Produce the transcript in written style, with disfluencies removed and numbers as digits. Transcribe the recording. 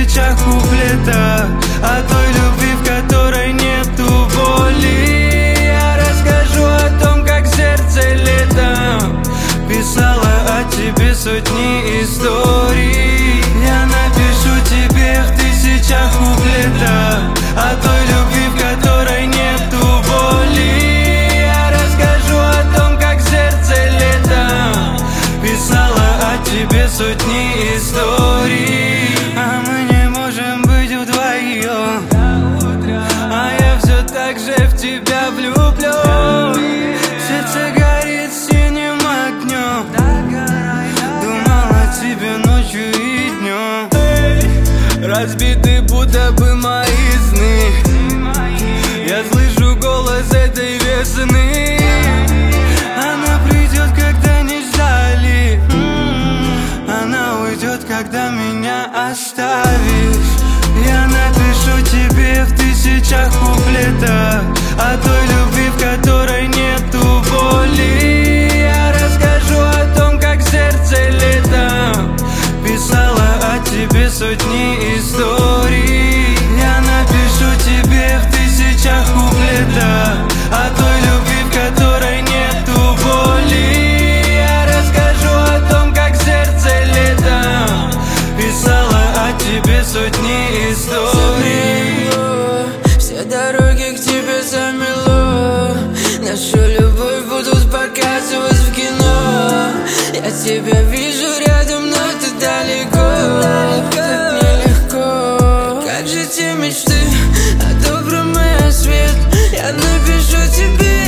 тысячах куплетах о той любви, в которой нету боли. Я расскажу о том, как сердце летом писала о тебе сотни историй. Я напишу тебе в тысячах куплетах о той любви, в которой нету боли. Я расскажу о том, как сердце летом писала о тебе сотни историй. А мы не можем быть вдвоем, а я все так же в тебя влюблен. Сердце горит синим огнем, думал о тебе ночью и днем. Разбиты будто бы мои сны, я слышу голос этой весны. Она придет, когда не ждали, она уйдет, когда меня оставишь. Я напишу тебе в тысячах куплетах о той любви, в которой нету боли. Я расскажу о том, как сердце летом писала о тебе сотни историй. Я напишу тебе в тысячах куплетах о той любви, в которой нету боли. Я расскажу о том, как сердце летом писала о тебе сотни историй. Все дороги к тебе замело, нашу любовь будут показывать в кино. Я тебя вижу рядом, но ты далеко, так нелегко. Как же те мечты о добром и о свет, я напишу тебе